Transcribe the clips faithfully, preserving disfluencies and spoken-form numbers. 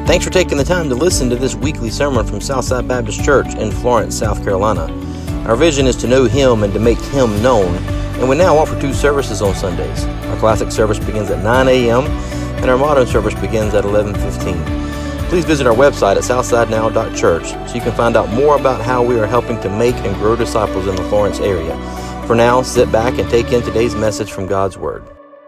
Thanks for taking the time to listen to this weekly sermon from Southside Baptist Church in Florence, South Carolina. Our vision is to know Him and to make Him known, and we now offer two services on Sundays. Our classic service begins at nine a.m., and our modern service begins at eleven fifteen. Please visit our website at southside now dot church so you can find out more about how we are helping to make and grow disciples in the Florence area. For now, sit back and take in today's message from God's Word.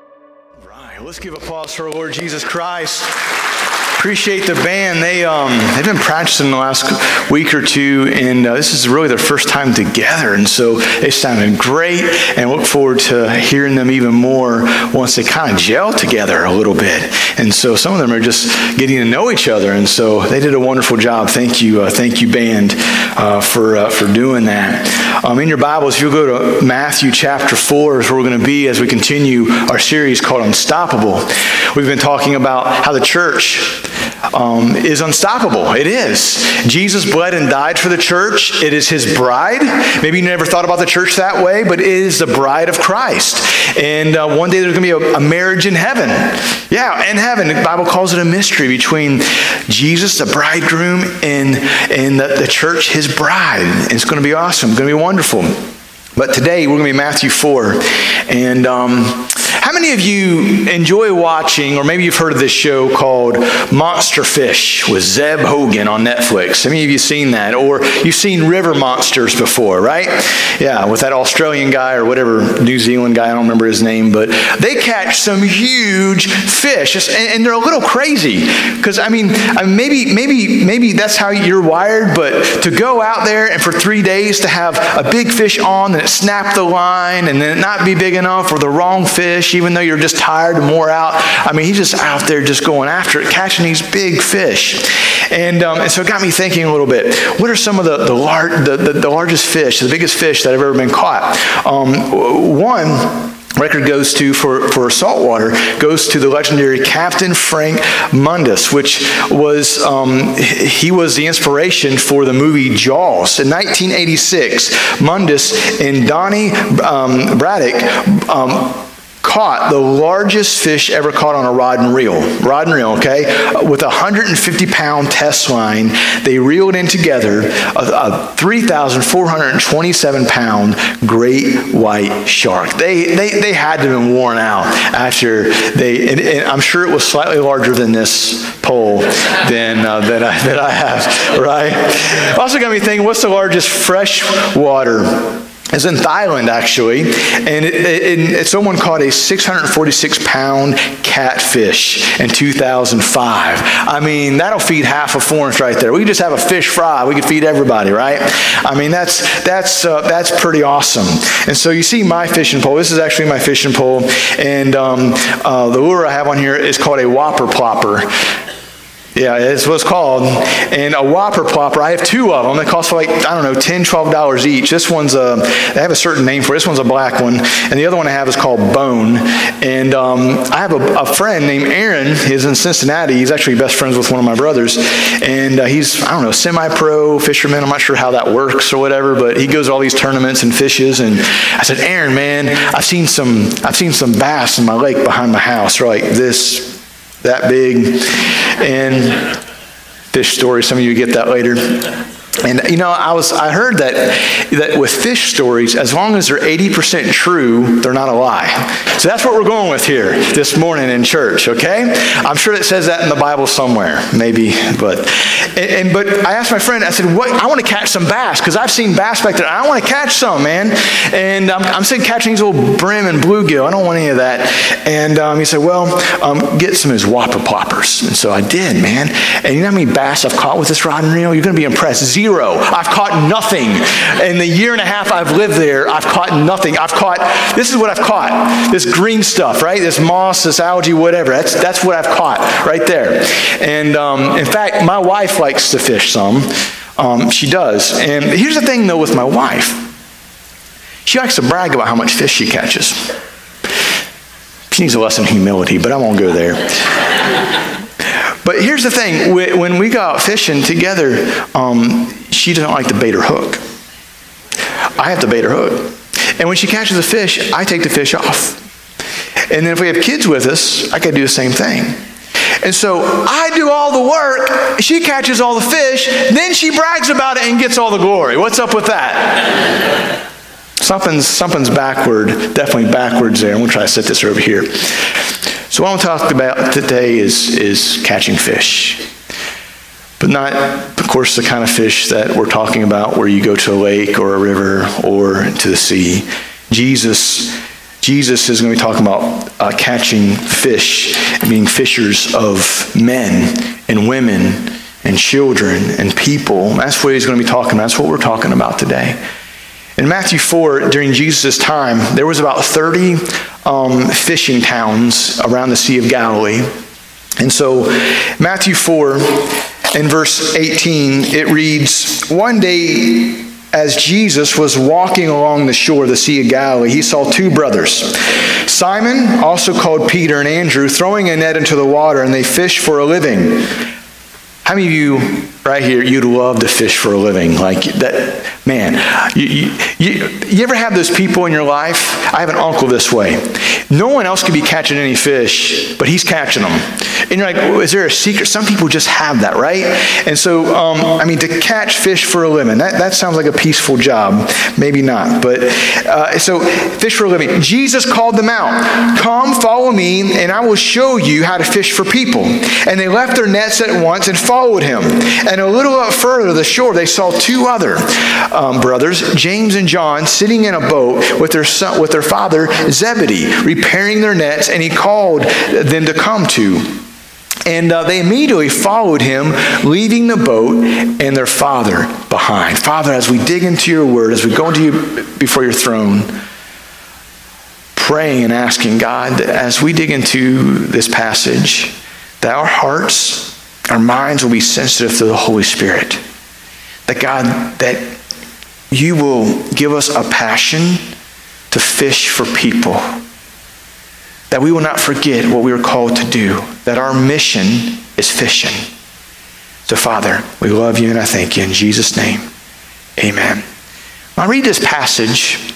Right, let's give applause for our Lord Jesus Christ. Appreciate the band. They, um, they've been practicing the last week or two, and uh, this is really their first time together, and so they sounded great, and look forward to hearing them even more once they kind of gel together a little bit. And so some of them are just getting to know each other, and so they did a wonderful job. Thank you, uh, thank you, band, uh, for uh, for doing that. Um, in your Bibles, if you'll go to Matthew chapter four, is where we're going to be as we continue our series called Unstoppable. We've been talking about how the church Um, is unstoppable. It is. Jesus bled and died for the church. It is His bride. Maybe you never thought about the church that way, but it is the bride of Christ. And uh, one day there's going to be a, a marriage in heaven. Yeah, in heaven. The Bible calls it a mystery between Jesus, the bridegroom, and, and the, the church, His bride. And it's going to be awesome. It's going to be wonderful. But today we're going to be Matthew four. And um, how many of you enjoy watching, or maybe you've heard of this show called Monster Fish with Zeb Hogan on Netflix? How many of you seen that? Or you've seen River Monsters before, right? Yeah, with that Australian guy or whatever, New Zealand guy, I don't remember his name, but they catch some huge fish. And, and they're a little crazy. Because, I mean, I mean, maybe, maybe, maybe that's how you're wired, but to go out there and for three days to have a big fish on, and it snap the line, and then it not be big enough, or the wrong fish, even though you're just tired and wore out. I mean, he's just out there just going after it, catching these big fish. And, um, and so it got me thinking a little bit. What are some of the the, lar- the, the, the largest fish, the biggest fish that have ever been caught? Um, one record goes to, for, for saltwater, goes to the legendary Captain Frank Mundus, which was, um, he was the inspiration for the movie Jaws. In nineteen eighty-six, Mundus and Donnie um, Braddock um, caught the largest fish ever caught on a rod and reel. Rod and reel, okay? With a one hundred fifty pound test line, they reeled in together a, a three thousand four hundred twenty-seven pound great white shark. They they they had to have been worn out after they, and, and I'm sure it was slightly larger than this pole than, uh, that, I, that I have, right? Also got me thinking, what's the largest freshwater? It's in Thailand, actually, and it, it, it, someone caught a six hundred forty-six pound catfish in two thousand five. I mean, that'll feed half of Florence right there. We could just have a fish fry. We could feed everybody, right? I mean, that's that's uh, that's pretty awesome. And so you see my fishing pole. This is actually my fishing pole, and um, uh, the lure I have on here is called a whopper plopper. Yeah, it's what it's called. And a whopper plopper, I have two of them. They cost like, I don't know, ten dollars, twelve dollars each. This one's a, they have a certain name for it. This one's a black one. And the other one I have is called Bone. And um, I have a, a friend named Aaron. He's in Cincinnati. He's actually best friends with one of my brothers. And uh, he's, I don't know, semi-pro fisherman. I'm not sure how that works or whatever, but he goes to all these tournaments and fishes. And I said, Aaron, man, I've seen some, I've seen some bass in my lake behind my house. They're like this, that big. And fish story, some of you get that later. And you know, I was I heard that that with fish stories, as long as they're eighty percent true, they're not a lie. So that's what we're going with here this morning in church, okay? I'm sure it says that in the Bible somewhere, maybe, but and, and but I asked my friend, I said, "What? I want to catch some bass because I've seen bass back there. I want to catch some, man." And I'm, I'm saying catching these little brim and bluegill. I don't want any of that. And um, he said, "Well, um, get some of his whopper ploppers." And so I did, man. And you know how many bass I've caught with this rod and reel? You're going to be impressed. Zero. I've caught nothing. In the year and a half I've lived there, I've caught nothing. I've caught, this is what I've caught. This green stuff, right? This moss, this algae, whatever. That's that's what I've caught right there. And um, in fact, my wife likes to fish some. Um, she does. And here's the thing, though, with my wife. She likes to brag about how much fish she catches. She needs a lesson in humility, but I won't go there. But here's the thing, when we go out fishing together, um, she doesn't like to bait her hook. I have to bait her hook. And when she catches a fish, I take the fish off. And then if we have kids with us, I got to do the same thing. And so I do all the work, she catches all the fish, then she brags about it and gets all the glory. What's up with that? Something's, something's backward, definitely backwards there. I'm going to try to set this over here. So what I'm talking about today is, is catching fish. But not, of course, the kind of fish that we're talking about where you go to a lake or a river or to the sea. Jesus, Jesus is going to be talking about uh, catching fish, being fishers of men and women and children and people. That's what he's going to be talking about. That's what we're talking about today. In Matthew four, during Jesus' time, there was about thirty um, fishing towns around the Sea of Galilee. And so Matthew four, in verse eighteen, it reads, "One day as Jesus was walking along the shore of the Sea of Galilee, he saw two brothers, Simon, also called Peter, and Andrew, throwing a net into the water, and they fished for a living." How many of you right here, you'd love to fish for a living? Like that, man, you, you, you, you ever have those people in your life? I have an uncle this way. No one else could be catching any fish, but he's catching them. And you're like, well, is there a secret? Some people just have that, right? And so, um, I mean, to catch fish for a living, that, that sounds like a peaceful job. Maybe not, but uh, so fish for a living. Jesus called them out. "Come, follow me, and I will show you how to fish for people." And they left their nets at once and followed him. And a little up further to the shore, they saw two other um, brothers, James and John, sitting in a boat with their son, with their father Zebedee, repairing their nets, and he called them to come to. And uh, they immediately followed him, leaving the boat and their father behind. Father, as we dig into your word, as we go into you before your throne, praying and asking God that as we dig into this passage, that our hearts, our minds will be sensitive to the Holy Spirit. That God, that you will give us a passion to fish for people. That we will not forget what we were called to do. That our mission is fishing. So Father, we love you and I thank you in Jesus' name. Amen. When I read this passage,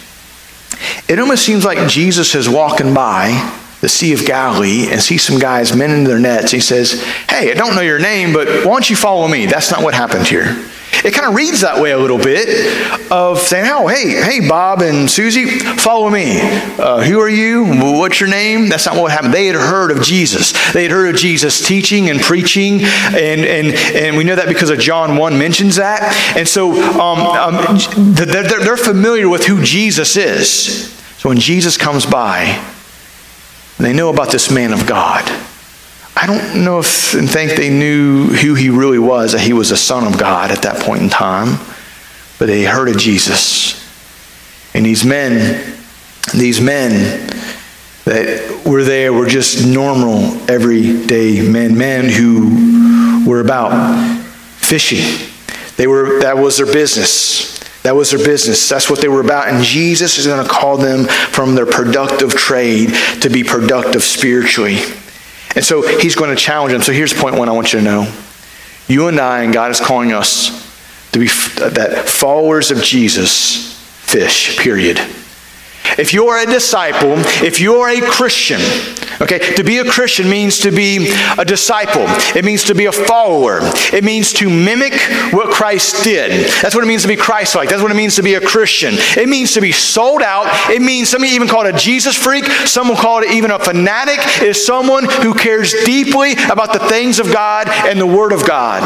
it almost seems like Jesus is walking by the Sea of Galilee and see some guys mending their nets. He says, "Hey, I don't know your name, but why don't you follow me?" That's not what happened here. It kind of reads that way a little bit of saying, "Oh, hey, hey, Bob and Susie, follow me. Uh, who are you? What's your name?" That's not what happened. They had heard of Jesus. They had heard of Jesus teaching and preaching, and and and we know that because of John one mentions that. And so um, um, they're, they're familiar with who Jesus is. So when Jesus comes by, they know about this man of God. I don't know if and think they knew who he really was, that he was a son of God at that point in time. But they heard of Jesus. And these men, these men that were there were just normal, everyday men. Men who were about fishing. They were, that was their business. That was their business. That's what they were about. And Jesus is going to call them from their productive trade to be productive spiritually. And so he's going to challenge them. So here's point one I want you to know. You and I, and God is calling us to be that followers of Jesus fish, period. If you're a disciple, if you're a Christian, okay, to be a Christian means to be a disciple. It means to be a follower. It means to mimic what Christ did. That's what it means to be Christ-like. That's what it means to be a Christian. It means to be sold out. It means, some even call it a Jesus freak. Some will call it even a fanatic. It is someone who cares deeply about the things of God and the Word of God.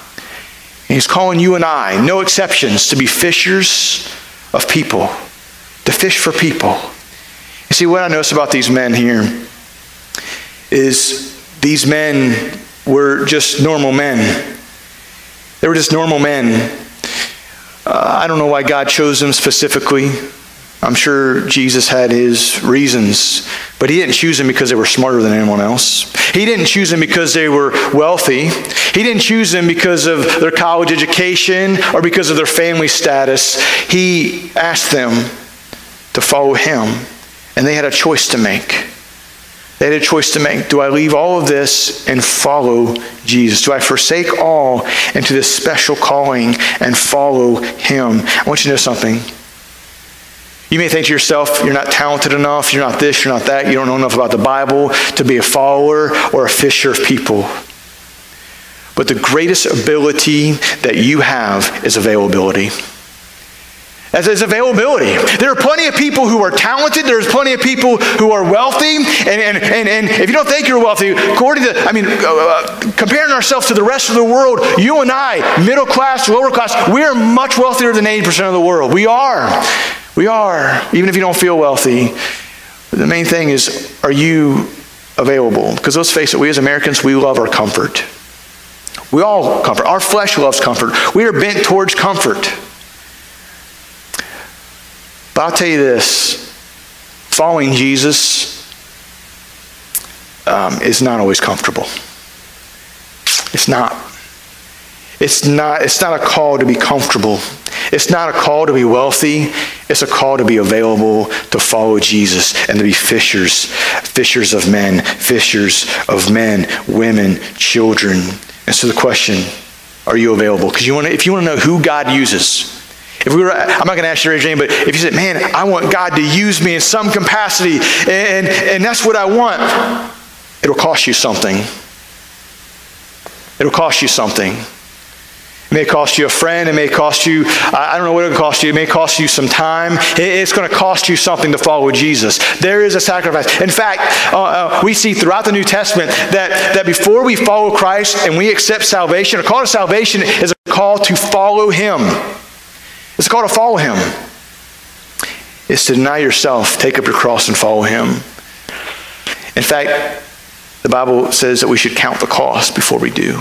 And he's calling you and I, no exceptions, to be fishers of people. To fish for people. You see, what I notice about these men here is these men were just normal men. They were just normal men. Uh, I don't know why God chose them specifically. I'm sure Jesus had his reasons, but he didn't choose them because they were smarter than anyone else. He didn't choose them because they were wealthy. He didn't choose them because of their college education or because of their family status. He asked them to follow him, and they had a choice to make. They had a choice to make. Do I leave all of this and follow Jesus? Do I forsake all into this special calling and follow him? I want you to know something. You may think to yourself, you're not talented enough, you're not this, you're not that, you don't know enough about the Bible to be a follower or a fisher of people. But the greatest ability that you have is availability. As is availability. There are plenty of people who are talented. There's plenty of people who are wealthy. And, and, and, and if you don't think you're wealthy, according to, I mean, uh, comparing ourselves to the rest of the world, you and I, middle class, lower class, we are much wealthier than eighty percent of the world. We are. We are. Even if you don't feel wealthy. But the main thing is, are you available? Because let's face it, we as Americans, we love our comfort. We all comfort. Our flesh loves comfort. We are bent towards comfort. But I'll tell you this, following Jesus um, is not always comfortable. It's not. It's not. It's not a call to be comfortable. It's not a call to be wealthy. It's a call to be available to follow Jesus and to be fishers, fishers of men, fishers of men, women, children. And so the question, are you available? Because you want to, if you want to know who God uses, if we were, I'm not going to ask you to raise your hand, but if you said, man, I want God to use me in some capacity, and, and that's what I want, it'll cost you something. It'll cost you something. It may cost you a friend. It may cost you, I don't know what it'll cost you. It may cost you some time. It's going to cost you something to follow Jesus. There is a sacrifice. In fact, uh, uh, we see throughout the New Testament that, that before we follow Christ and we accept salvation, a call to salvation is a call to follow Him. It's a call to follow Him. It's to deny yourself, take up your cross, and follow Him. In fact, the Bible says that we should count the cost before we do.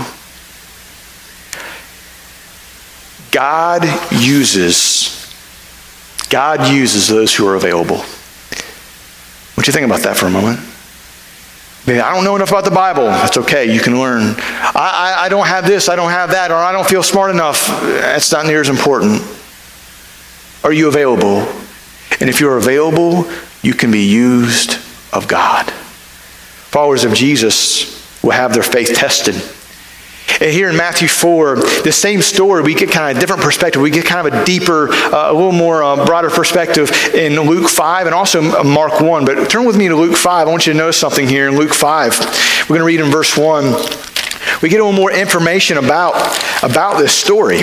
God uses, God uses those who are available. What do you think about that for a moment? Maybe I don't know enough about the Bible. That's okay. You can learn. I, I, I don't have this. I don't have that. Or I don't feel smart enough. That's not near as important. Are you available? And if you're available, you can be used of God. Followers of Jesus will have their faith tested. And here in Matthew four, the same story, we get kind of a different perspective. We get kind of a deeper, uh, a little more uh, broader perspective in Luke five and also Mark one. But turn with me to Luke five. I want you to know something here in Luke five. We're going to read in verse one. We get a little more information about, about this story.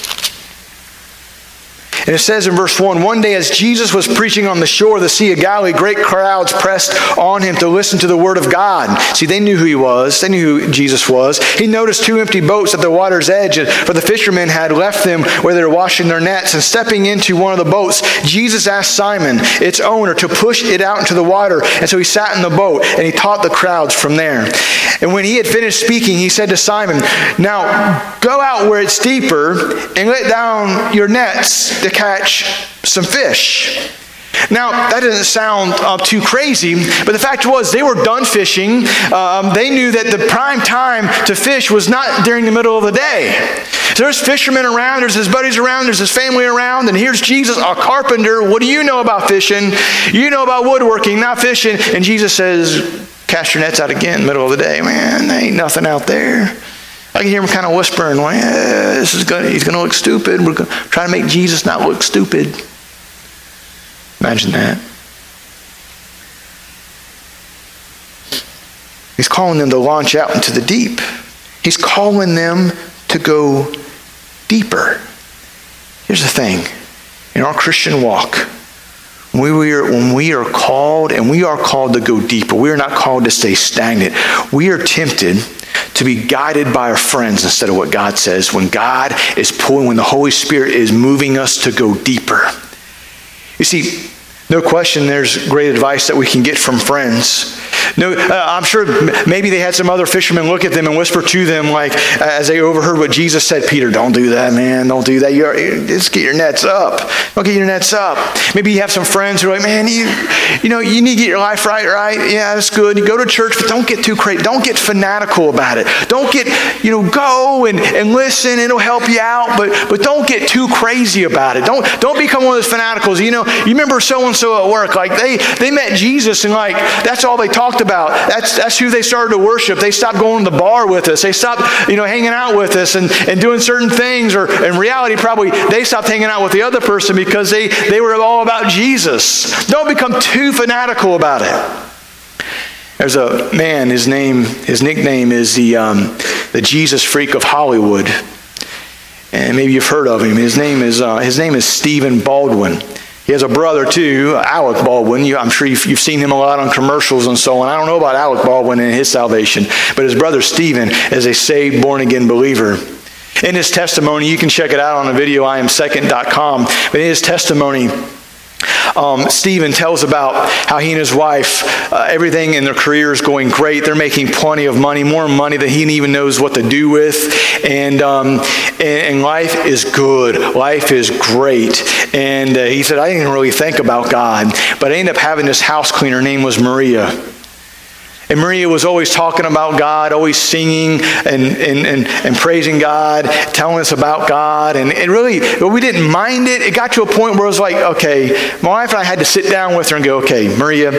And it says in verse one, one day as Jesus was preaching on the shore of the Sea of Galilee, great crowds pressed on him to listen to the word of God. See, they knew who he was. They knew who Jesus was. He noticed two empty boats at the water's edge, for the fishermen had left them where they were washing their nets. And stepping into one of the boats, Jesus asked Simon, its owner, to push it out into the water. And so he sat in the boat, and he taught the crowds from there. And when he had finished speaking, he said to Simon, now go out where it's deeper and let down your nets to catch some fish. Now, that doesn't sound uh, too crazy, but the fact was they were done fishing. Um, they knew that the prime time to fish was not during the middle of the day. So there's fishermen around, there's his buddies around, there's his family around, and here's Jesus, a carpenter. What do you know about fishing? You know about woodworking, not fishing. And Jesus says, cast your nets out again, middle of the day. Man, there ain't nothing out there. I can hear him kind of whispering, well, yeah, this is gonna, he's going to look stupid. We're going to try to make Jesus not look stupid. Imagine that. He's calling them to launch out into the deep. He's calling them to go deeper. Here's the thing. In our Christian walk, when we are, when we are called, and we are called to go deeper, we are not called to stay stagnant. We are tempted to be guided by our friends instead of what God says. When God is pulling, when the Holy Spirit is moving us to go deeper. You see, no question there's great advice that we can get from friends. No, uh, I'm sure maybe they had some other fishermen look at them and whisper to them, like as they overheard what Jesus said, Peter, don't do that, man. Don't do that. You're, just get your nets up. Don't get your nets up. Maybe you have some friends who are like, man, you, you know, you need to get your life right, right? Yeah, that's good. You go to church, but don't get too crazy. Don't get fanatical about it. Don't get, you know, go and, and listen. It'll help you out, but but don't get too crazy about it. Don't don't become one of those fanaticals. You know, you remember so-and-so at work, like they, they met Jesus and like, that's all they talked talked about. That's that's who they started to worship. They stopped going to the bar with us. They stopped, you know, hanging out with us and, and doing certain things. Or in reality, probably they stopped hanging out with the other person because they, they were all about Jesus. Don't become too fanatical about it. There's a man, his name, his nickname is the um, the Jesus freak of Hollywood. And maybe you've heard of him. His name is uh, his name is Stephen Baldwin. He has a brother too, Alec Baldwin. You, I'm sure you've, you've seen him a lot on commercials and so on. I don't know about Alec Baldwin and his salvation, but his brother Stephen is a saved, born-again believer. In his testimony, you can check it out on a video, I am second dot com, but in his testimony, Um, Stephen tells about how he and his wife, uh, everything in their career is going great. They're making plenty of money, more money than he even knows what to do with. And, um, and, and life is good. Life is great. And uh, he said, I didn't really think about God, but I ended up having this house cleaner. Her name was Maria. And Maria was always talking about God, always singing and, and, and, and praising God, telling us about God. And it really, we didn't mind it. It got to a point where it was like, okay, my wife and I had to sit down with her and go, okay, Maria,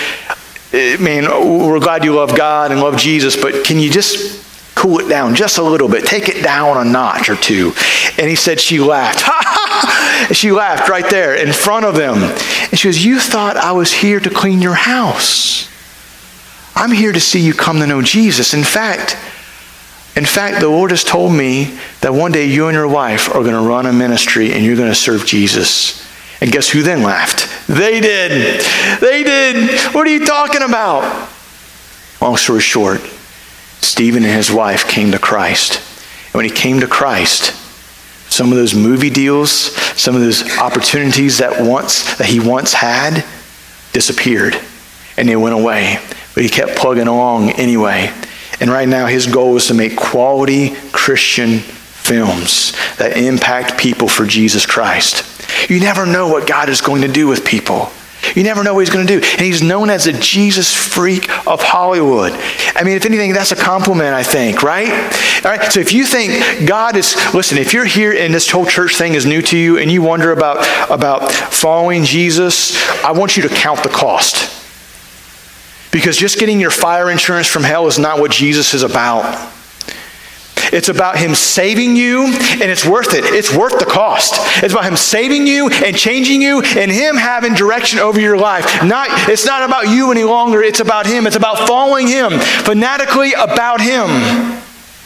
man, we're glad you love God and love Jesus, but can you just cool it down just a little bit? Take it down a notch or two. And he said she laughed. She laughed right there in front of them. And she goes, you thought I was here to clean your house. I'm here to see you come to know Jesus. In fact, in fact, the Lord has told me that one day you and your wife are going to run a ministry and you're going to serve Jesus. And guess who then laughed? They did. They did. What are you talking about? Long story short, Stephen and his wife came to Christ. And when he came to Christ, some of those movie deals, some of those opportunities that once that he once had disappeared. And they went away. But he kept plugging along anyway. And right now his goal is to make quality Christian films that impact people for Jesus Christ. You never know what God is going to do with people. You never know what he's going to do. And he's known as the Jesus freak of Hollywood. I mean, if anything, that's a compliment, I think, right? All right. So if you think God is, listen, if you're here and this whole church thing is new to you and you wonder about, about following Jesus, I want you to count the cost. Because just getting your fire insurance from hell is not what Jesus is about. It's about him saving you, and it's worth it. It's worth the cost. It's about him saving you and changing you and him having direction over your life. Not, it's not about you any longer. It's about him. It's about following him, fanatically about him.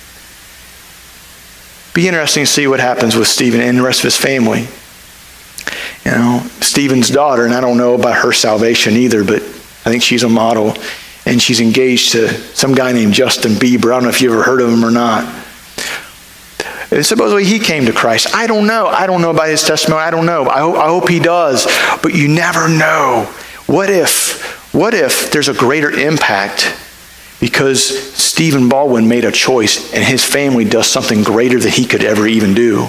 Be interesting to see what happens with Stephen and the rest of his family. You know, Stephen's daughter, and I don't know about her salvation either, but I think she's a model, and she's engaged to some guy named Justin Bieber. I don't know if you ever heard of him or not. And supposedly he came to Christ. I don't know. I don't know about his testimony. I don't know. I hope, I hope he does. But you never know. What if, what if there's a greater impact because Stephen Baldwin made a choice and his family does something greater than he could ever even do?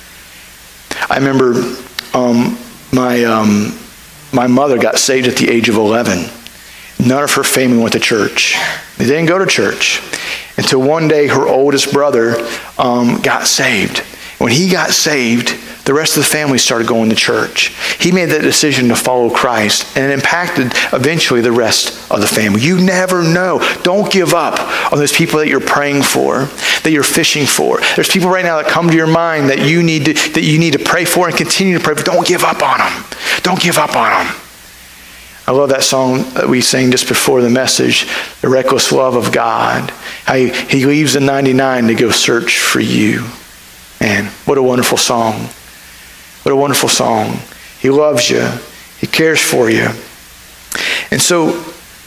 I remember um, my um, my mother got saved at the age of eleven. None of her family went to church. They didn't go to church until one day her oldest brother um, got saved. When he got saved, the rest of the family started going to church. He made that decision to follow Christ, and it impacted eventually the rest of the family. You never know. Don't give up on those people that you're praying for, that you're fishing for. There's people right now that come to your mind that you need to, that you need to pray for and continue to pray for. Don't give up on them. Don't give up on them. I love that song that we sang just before the message, The Reckless Love of God. How he, he leaves the ninety-nine to go search for you. Man, what a wonderful song. What a wonderful song. He loves you. He cares for you. And so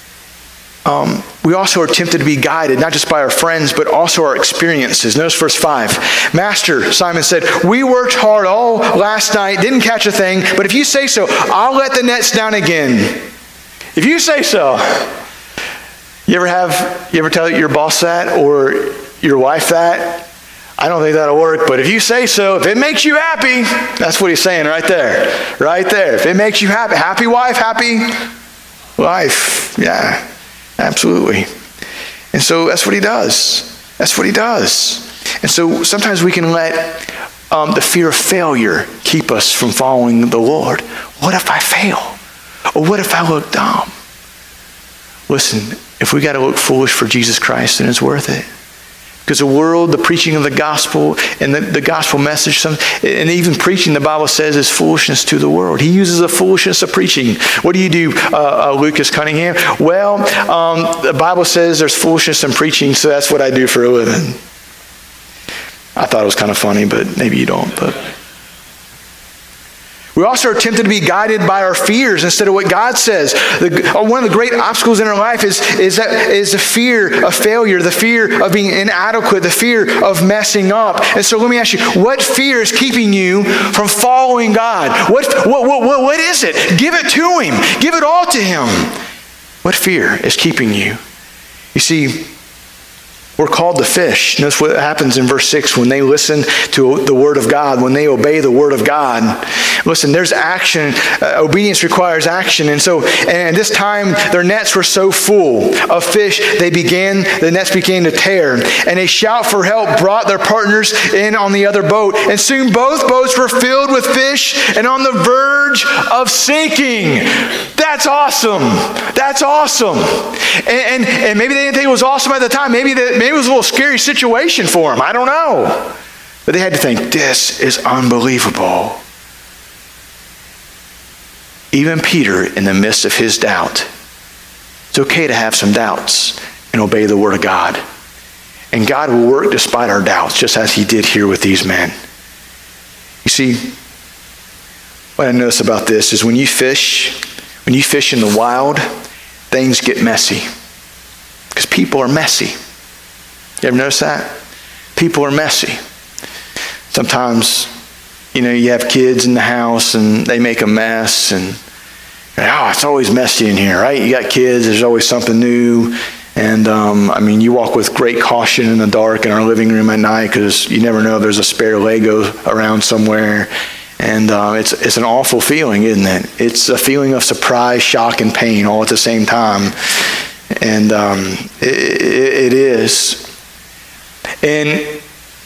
um, we also are tempted to be guided, not just by our friends, but also our experiences. Notice verse five. Master, Simon said, we worked hard all last night, didn't catch a thing, but if you say so, I'll let the nets down again. If you say so. You ever have, you ever tell your boss that or your wife that? I don't think that'll work, but if you say so, if it makes you happy, that's what he's saying right there. Right there. If it makes you happy, happy wife, happy life. Yeah, absolutely. And so that's what he does. That's what he does. And so sometimes we can let um, the fear of failure keep us from following the Lord. What if I fail? Or what if I look dumb? listen, if we got to look foolish for Jesus Christ, then it's worth it. Because the world, the preaching of the gospel, and the, the gospel message, some, and even preaching, the Bible says, is foolishness to the world. He uses the foolishness of preaching. What do you do, uh, uh, Lucas Cunningham? Well, um, the Bible says there's foolishness in preaching, so that's what I do for a living. I thought it was kind of funny, but maybe you don't. But we also are tempted to be guided by our fears instead of what God says. The, one of the great obstacles in our life is, is, that, is the fear of failure, the fear of being inadequate, the fear of messing up. And so let me ask you, what fear is keeping you from following God? What, what, what, what, what is it? Give it to Him. Give it all to Him. What fear is keeping you? You see, we're called to fish. Notice what happens in verse six when they listen to the Word of God, when they obey the Word of God. Listen, there's action. Uh, obedience requires action. And so, and this time, their nets were so full of fish, they began, the nets began to tear. And a shout for help brought their partners in on the other boat. And soon both boats were filled with fish and on the verge of sinking. That's awesome. That's awesome. And, and, and maybe they didn't think it was awesome at the time. Maybe that Maybe it was a little scary situation for them. I don't know. But they had to think, this is unbelievable. Even Peter, in the midst of his doubt, it's okay to have some doubts and obey the Word of God. And God will work despite our doubts, just as He did here with these men. You see, what I notice about this is when you fish, when you fish in the wild, things get messy. Because people are messy. You ever notice that? People are messy. Sometimes, you know, you have kids in the house and they make a mess and, oh, it's always messy in here, right? You got kids, there's always something new. And, um, I mean, you walk with great caution in the dark in our living room at night because you never know if there's a spare Lego around somewhere. And uh, it's it's an awful feeling, isn't it? It's a feeling of surprise, shock, and pain all at the same time. And um, it, it, it is. And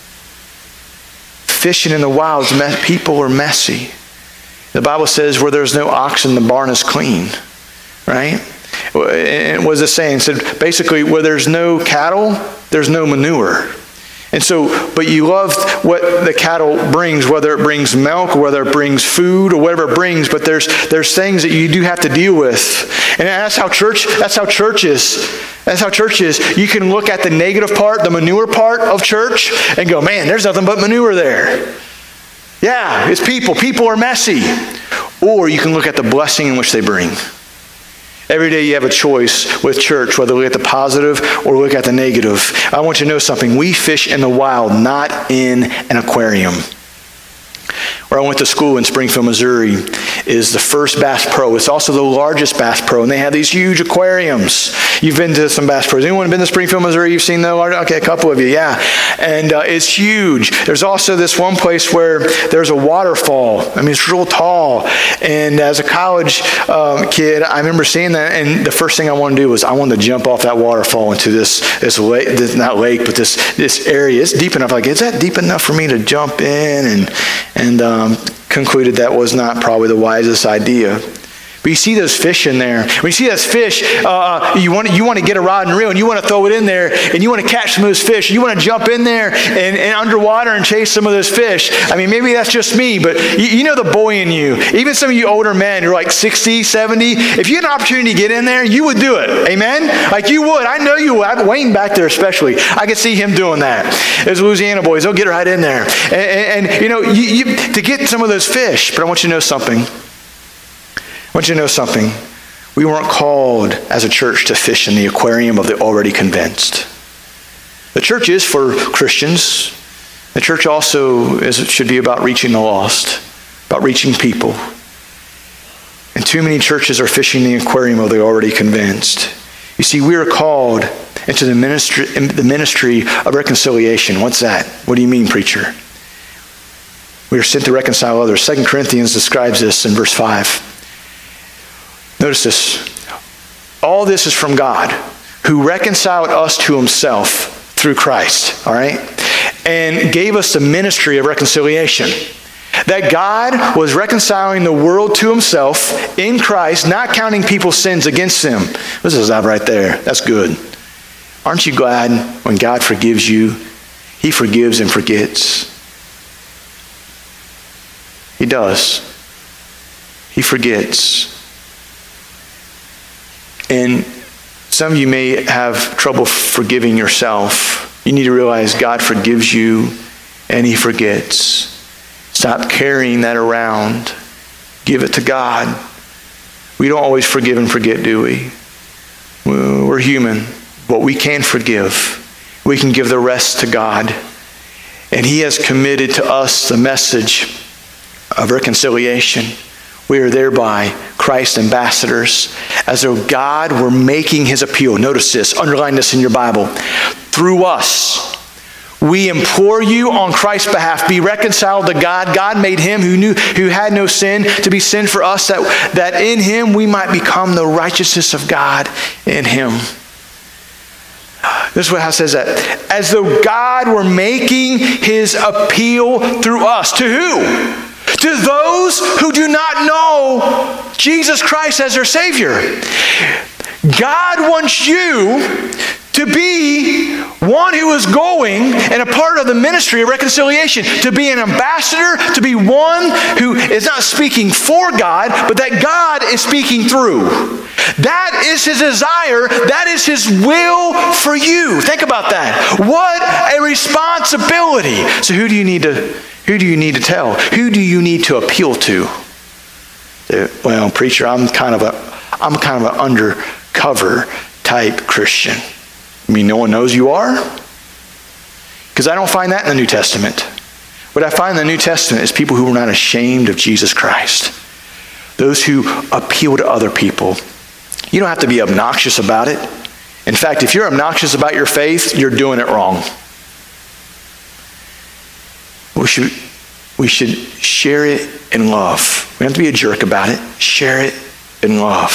fishing in the wilds, people are messy. The Bible says where there's no oxen, the barn is clean, right? And what is it saying? It said basically where there's no cattle, there's no manure. And so, but you love what the cattle brings, whether it brings milk, or whether it brings food, or whatever it brings, but there's there's things that you do have to deal with. And that's how church, that's how church is. That's how church is. You can look at the negative part, the manure part of church, and go, man, there's nothing but manure there. Yeah, it's people. People are messy. Or you can look at the blessing in which they bring. Every day you have a choice with church, whether we look at the positive or look at the negative. I want you to know something. We fish in the wild, not in an aquarium. Where I went to school in Springfield, Missouri, is the First Bass Pro. It's also the largest Bass Pro, and they have these huge aquariums. You've been to some Bass Pros. Anyone been to Springfield, Missouri? You've seen those? Okay, a couple of you, yeah. And uh, it's huge. There's also this one place where there's a waterfall. I mean, it's real tall. And as a college um, kid, I remember seeing that, and the first thing I wanted to do was I wanted to jump off that waterfall into this this lake, this, not lake, but this this area. It's deep enough. Like, is that deep enough for me to jump in? And and um, concluded that was not probably the wisest idea. But you see those fish in there. When you see those fish, uh, you want you want to get a rod and reel, and you want to throw it in there, and you want to catch some of those fish. You want to jump in there and, and underwater and chase some of those fish. I mean, maybe that's just me, but you, you know the boy in you. Even some of you older men, you're like sixty, seventy. If you had an opportunity to get in there, you would do it. Amen? Like you would. I know you would. I, Wayne back there especially. I could see him doing that. Those Louisiana boys, they'll get right in there. And, and, and you know, you, you, to get some of those fish, but I want you to know something. I want you to know something. We weren't called as a church to fish in the aquarium of the already convinced. The church is for Christians. The church also is, should be about reaching the lost, about reaching people. And too many churches are fishing in the aquarium of the already convinced. You see, we are called into the ministry, the ministry of reconciliation. What's that? What do you mean, preacher? We are sent to reconcile others. Second Corinthians describes this in verse five. Notice this. All this is from God, who reconciled us to himself through Christ, all right? And gave us the ministry of reconciliation. That God was reconciling the world to himself in Christ, not counting people's sins against him. This is that right there. That's good. Aren't you glad when God forgives you, he forgives and forgets? He does. He forgets. And some of you may have trouble forgiving yourself. You need to realize God forgives you and he forgets. Stop carrying that around. Give it to God. We don't always forgive and forget, do we? We're human, but we can forgive. We can give the rest to God. And he has committed to us the message of reconciliation. We are thereby Christ's ambassadors, as though God were making his appeal. Notice this, underline this in your Bible. Through us, we implore you on Christ's behalf, be reconciled to God. God made him who knew, who had no sin to be sin for us, that, that in him we might become the righteousness of God in him. This is what it says that. As though God were making his appeal through us. To who? To those who do not know Jesus Christ as their Savior. God wants you to be one who is going and a part of the ministry of reconciliation, to be an ambassador, to be one who is not speaking for God, but that God is speaking through. That is his desire. That is his will for you. Think about that. What a responsibility. So who do you need to, who do you need to tell? Who do you need to appeal to? Well, preacher, I'm kind of a, I'm kind of an undercover type Christian. I mean, no one knows you are? Because I don't find that in the New Testament. What I find in the New Testament is people who are not ashamed of Jesus Christ. Those who appeal to other people. You don't have to be obnoxious about it. In fact, if you're obnoxious about your faith, you're doing it wrong. We should, we should share it in love. We don't have to be a jerk about it. Share it in love.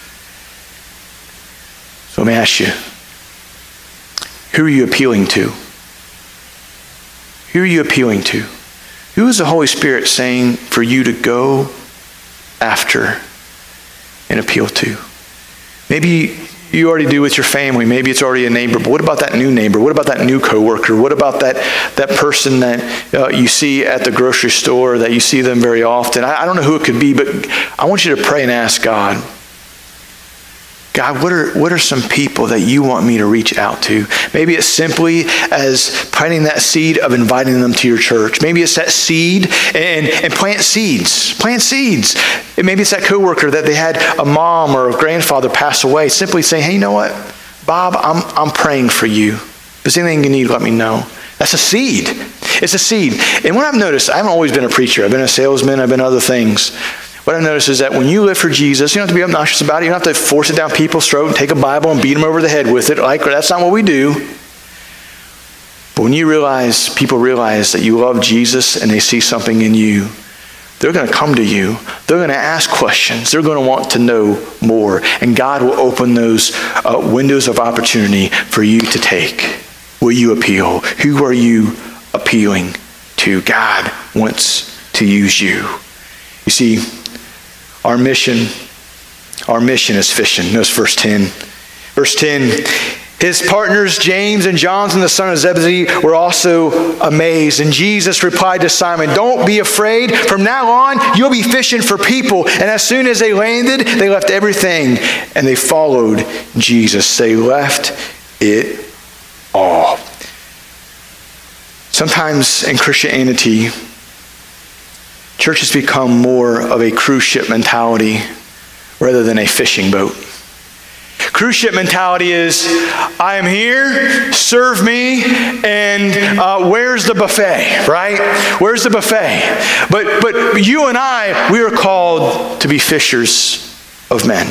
So let me ask you, who are you appealing to? Who are you appealing to? Who is the Holy Spirit saying for you to go after and appeal to? Maybe you already do with your family. Maybe it's already a neighbor. But what about that new neighbor? What about that new coworker? What about that, that person that uh, you see at the grocery store, that you see them very often? I, I don't know who it could be, but I want you to pray and ask God, God, what are what are some people that you want me to reach out to? Maybe it's simply as planting that seed of inviting them to your church. Maybe it's that seed and, and plant seeds. Plant seeds. And maybe it's that coworker that they had a mom or a grandfather pass away. Simply saying, hey, you know what? Bob, I'm I'm praying for you. If there's anything you need, let me know. That's a seed. It's a seed. And what I've noticed, I haven't always been a preacher. I've been a salesman. I've been other things. What I've noticed is that when you live for Jesus, you don't have to be obnoxious about it. You don't have to force it down people's throat and take a Bible and beat them over the head with it. Like, that's not what we do. But when you realize, people realize that you love Jesus and they see something in you, they're going to come to you. They're going to ask questions. They're going to want to know more. And God will open those uh, windows of opportunity for you to take. Will you appeal? Who are you appealing to? God wants to use you. You see, our mission, our mission is fishing. Notice verse ten. Verse ten, his partners, James and John and the son of Zebedee, were also amazed. And Jesus replied to Simon, don't be afraid. From now on, you'll be fishing for people. And as soon as they landed, they left everything and they followed Jesus. They left it all. Sometimes in Christianity, church has become more of a cruise ship mentality rather than a fishing boat. Cruise ship mentality is, I am here, serve me, and uh, where's the buffet, right? Where's the buffet? But, but you and I, we are called to be fishers of men.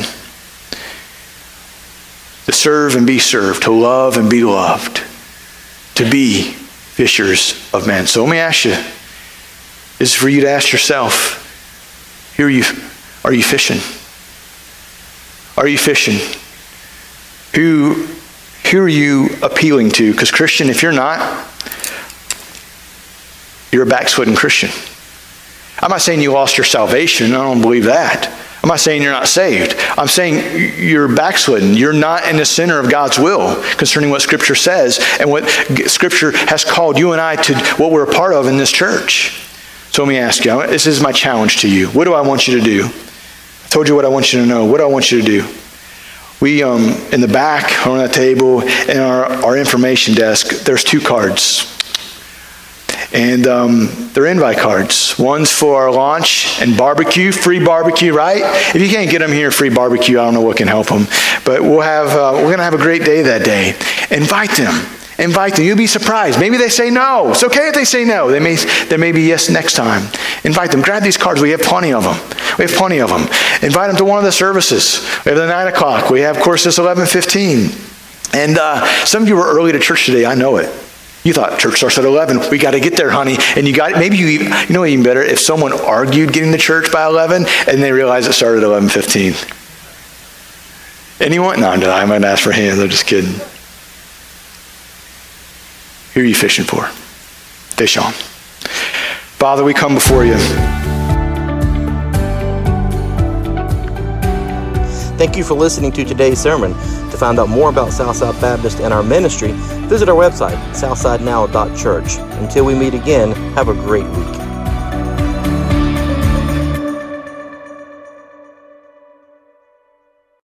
To serve and be served, to love and be loved, to be fishers of men. So let me ask you, this is for you to ask yourself, who are you, are you fishing? Are you fishing? Who, who are you appealing to? Because Christian, if you're not, you're a backslidden Christian. I'm not saying you lost your salvation. I don't believe that. I'm not saying you're not saved. I'm saying you're backslidden. You're not in the center of God's will concerning what Scripture says and what Scripture has called you and I to what we're a part of in this church. So let me ask you, this is my challenge to you. What do I want you to do? I told you what I want you to know. What do I want you to do? We, um, in the back on that table, in our, our information desk, there's two cards. And um, they're invite cards. One's for our launch and barbecue, free barbecue, right? If you can't get them here, free barbecue, I don't know what can help them. But we'll have, uh, we're going to have a great day that day. Invite them. Invite them. You'll be surprised. Maybe they say no. It's okay if they say no. They may, they may be yes next time. Invite them. Grab these cards. We have plenty of them. We have plenty of them. Invite them to one of the services. We have the nine o'clock. We have, of course, this eleven fifteen. And uh, some of you were early to church today. I know it. You thought church starts at eleven. We got to get there, honey. And you got maybe you you know even better if someone argued getting to church by eleven and they realized it started at eleven fifteen. Anyone? No, no, I might ask for hands. I'm just kidding. Who are you fishing for? Fish on. Father, we come before you. Thank you for listening to today's sermon. To find out more about Southside Baptist and our ministry, visit our website, southside now dot church. Until we meet again, have a great week.